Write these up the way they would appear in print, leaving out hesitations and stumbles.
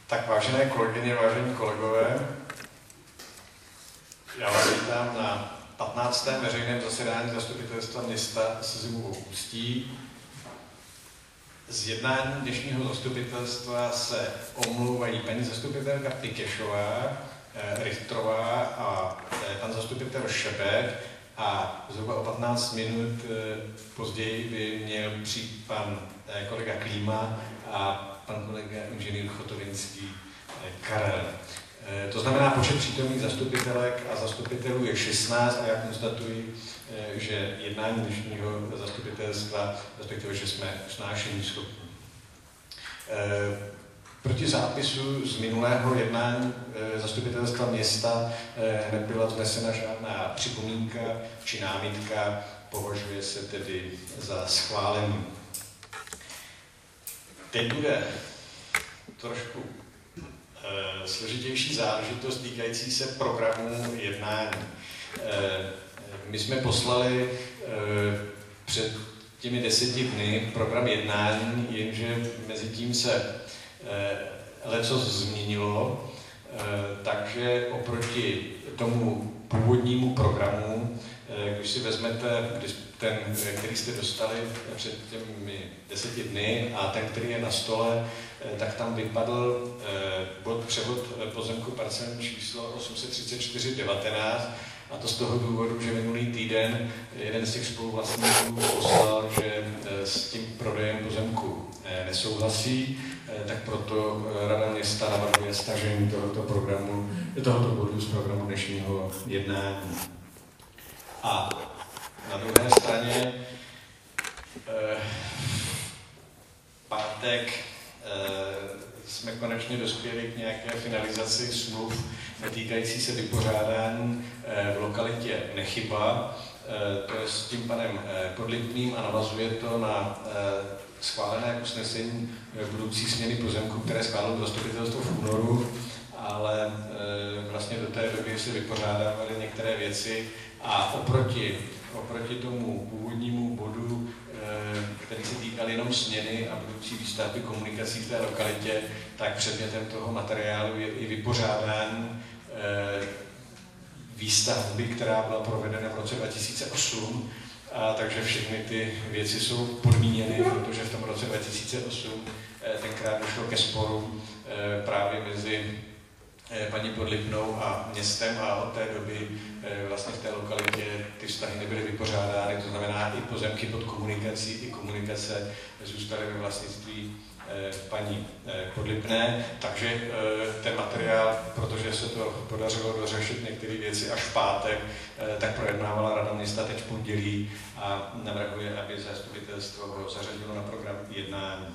Tak vážené kolegyně, vážení kolegové, já vás vítám na 15. veřejném zasedání Zastupitelstva města Sezimovo Ústí. Z jednání dnešního zastupitelstva se omlouvají paní zastupitelka Pikešová, Richtrová a pan zastupitel Šebek a zhruba o 15 minut později by měl přijít pan kolega Klíma a pan kolega inženýr Chotovinský Karel. To znamená, počet přítomných zastupitelek a zastupitelů je 16 a já konstatuji, že jednání dnešního zastupitelstva, respektive, že jsme usnášení schopni. Proti zápisu z minulého jednání zastupitelstva města nebyla vznesena žádná připomínka či námitka, považuje se tedy za schválený. Teď bude trošku složitější záležitost týkající se programu jednání. My jsme poslali před těmi 10 dny program jednání, jenže mezi tím se lecos změnilo, takže oproti tomu původnímu programu, když si vezmete ten, který jste dostali před těmi 10 dny a ten, který je na stole, tak tam vypadl převod pozemku parcelní číslo 83419 a to z toho důvodu, že minulý týden jeden z těch spoluvlastníků poslal, že s tím prodejem pozemku nesouhlasí, tak proto Rada města navrhuje stažení tohoto bodu z programu dnešního jednání. A na druhé straně pátek jsme konečně dospěli k nějaké finalizaci smluv týkající se vypořádání v lokalitě Nechyba. To je s tím panem Podlipným a navazuje to na schválené usnesení budoucí směny pozemku, které schválilo zastupitelstvo v únoru, ale vlastně do té doby se vypořádávaly některé věci a oproti tomu původnímu bodu, který se týkal jenom směny a budoucí výstavby komunikací v té lokalitě, tak předmětem toho materiálu je i vypořádání výstavby, která byla provedena v roce 2008, takže všechny ty věci jsou podmíněny, protože v tom roce 2008 tenkrát došlo ke sporu právě mezi paní Podlipnou a městem a od té doby vlastně v té lokalitě ty vztahy nebyly vypořádány, to znamená i pozemky pod komunikací, i komunikace zůstaly ve vlastnictví paní Podlipné, takže ten materiál, protože se to podařilo dořešit některé věci až v pátek, tak projednávala Rada města teď v pondělí a navrhuje, aby zastupitelstvo ho zařadilo na program jednání.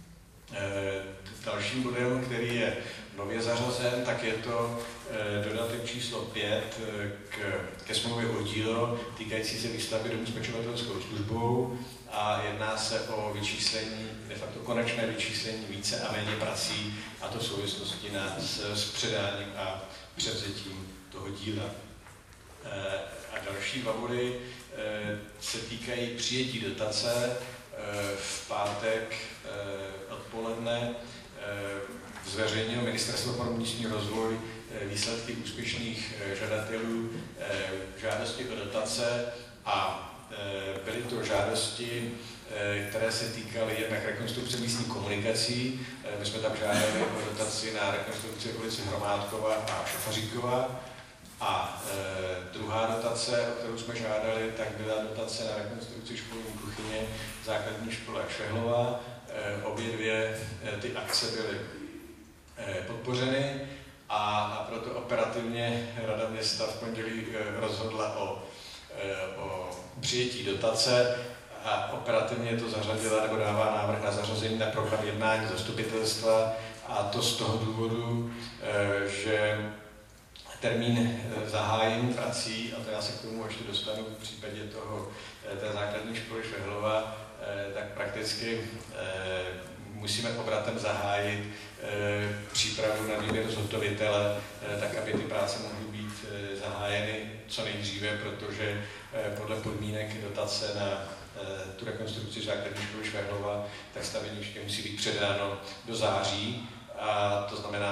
Dalším bodem, který je nově zařazen, tak je to dodatek číslo 5 ke smlouvě o dílo týkající se výstavby domu s pečovatelskou službou a jedná se o vyčíslení, de facto konečné vyčíslení více a méně prací, a to v souvislosti s předáním a převzetím toho díla. A další dva body se týkají přijetí dotace. V pátek odpoledne zveřejnilo Ministerstvo pro místní rozvoj výsledky úspěšných žadatelů žádosti o dotace a byly to žádosti, které se týkaly jednak rekonstrukce místních komunikací. My jsme tam žádali o dotaci na rekonstrukci ulice Hromádkova a Šafaříkova. A druhá dotace, o kterou jsme žádali, tak byla dotace na rekonstrukci školní kuchyně v základní škole Švehlova. Obě dvě ty akce byly podpořeny a proto operativně Rada města v pondělí rozhodla o přijetí dotace a operativně to zařadila nebo dává návrh na zařazení na program jednání zastupitelstva, a to z toho důvodu, že termín zahájení prací, a to já se k tomu ještě dostanu v případě té základní školy Švehlova, tak prakticky musíme obratem zahájit přípravu na výběr zhotovitele, tak aby ty práce mohly být zahájeny co nejdříve, protože podle podmínek dotace na tu rekonstrukci základní školy Švehlova, tak staveniště musí být předáno do září. A to znamená,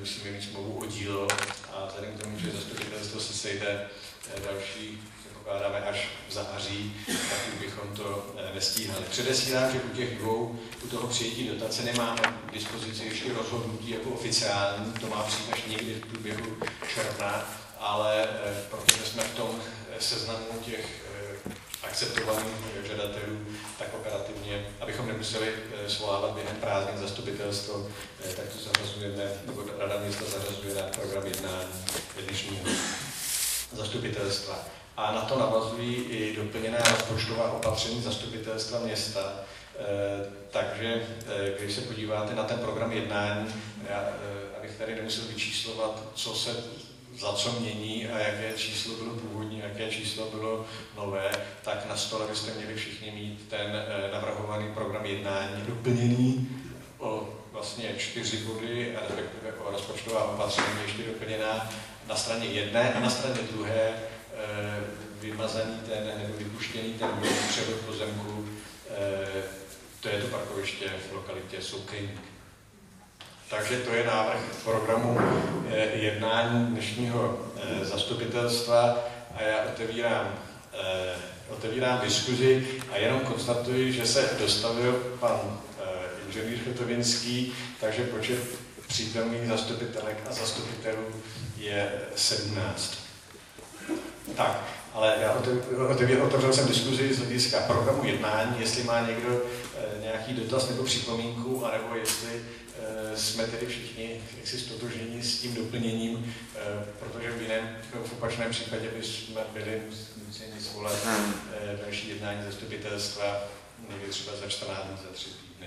musíme mít smlouvu o dílo a vzhledem k tomu, že zastupitelstvo se sejde další, předpokládáme až v září, tak už bychom to nestíhali. Předesílám, že u těch dvou, u toho přijetí dotace nemáme k dispozici ještě rozhodnutí jako oficiální, to má přijít až někdy v průběhu června, ale protože jsme v tom seznamu těch akceptovaných žadatelů, tak operativně, abychom nemuseli svolávat během prázdnin zastupitelstvo, tak to zařazujeme, nebo Rada města zařazuje na program jednání dnešního zastupitelstva. A na to navazují i doplněná rozpočtová opatření zastupitelstva města. Takže když se podíváte na ten program jednání, abych tady nemusel vyčíslovat, co se za co mění a jaké číslo bylo původní, jaké číslo bylo nové, tak na stole byste měli všichni mít ten navrhovaný program jednání doplněný o vlastně 4 body, a respektive o rozpočtová opatření ještě doplněná na straně jedné a na straně druhé vymazaný ten, nebo vypuštěný ten převod pozemku, to je to parkoviště v lokalitě Soukejník. Takže to je návrh programu jednání dnešního zastupitelstva a já otevírám diskuzi a jenom konstatuji, že se dostavil pan inženýr Chotovinský, takže počet přítomných zastupitelek a zastupitelů je 17. Tak, ale já otevřel jsem diskuzi z hlediska programu jednání, jestli má někdo nějaký dotaz nebo připomínku, anebo jestli jsme tedy všichni jaksi stotožněni s tím doplněním, protože v opačném případě bychom byli nuceni svolat další jednání zastupitelstva někdy třeba za 14 dní, za 3 týdny.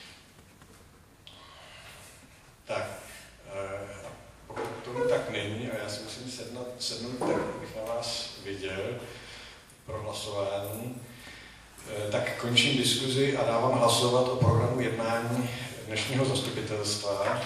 Tak, pokud tomu tak není, a já si musím sednout tak, abych na vás viděl pro hlasování, tak končím diskuzi a dávám hlasovat o programu jednání dnešního zastupitelstva.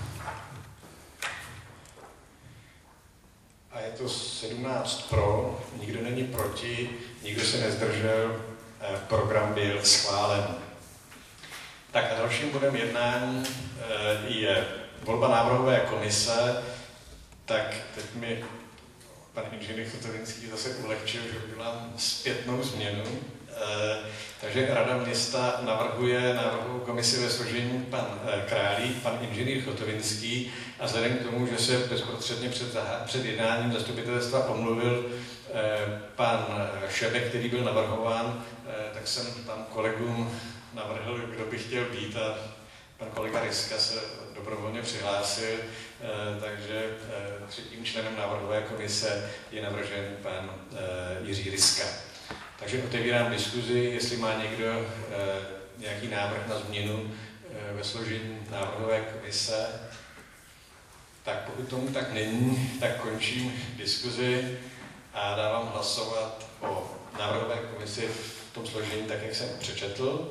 A je to 17 pro, nikdo není proti, nikdo se nezdržel, program byl schválen. Tak a dalším bodem jednání je volba návrhové komise. Tak teď mi pan inženýr Chotovinský zase ulehčil, že udělám zpětnou změnu. Takže Rada města navrhuje návrhovou komisi ve složení pan Králík, pan inženýr Chotovinský a vzhledem k tomu, že se bezprostředně před jednáním zastupitelstva omluvil pan Šebek, který byl navrhován, tak jsem tam kolegům navrhl, kdo by chtěl být a pan kolega Ryska se dobrovolně přihlásil, takže třetím členem návrhové komise je navržen pan Jiří Ryska. Takže otevírám diskuzi, jestli má někdo nějaký návrh na změnu ve složení návrhové komise. Tak pokud tomu tak není, tak končím diskuzi a dávám hlasovat o návrhové komisi v tom složení, tak jak jsem přečetl.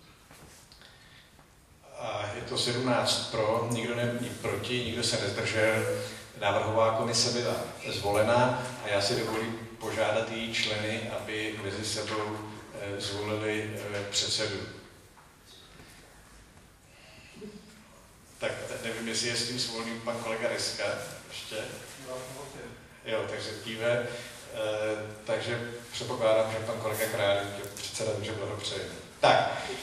A je to 17 pro, nikdo není proti, nikdo se nezdržel. Návrhová komise byla zvolena a já si dovolím požádat její členy, aby mezi sebou zvolili předsedu. Tak nevím, jestli je s tím svolný pan kolega Ryska ještě. Jo, takže kýve. Takže předpokládám, že pan kolega Králík je předseda, takže blahopřeje. Tak,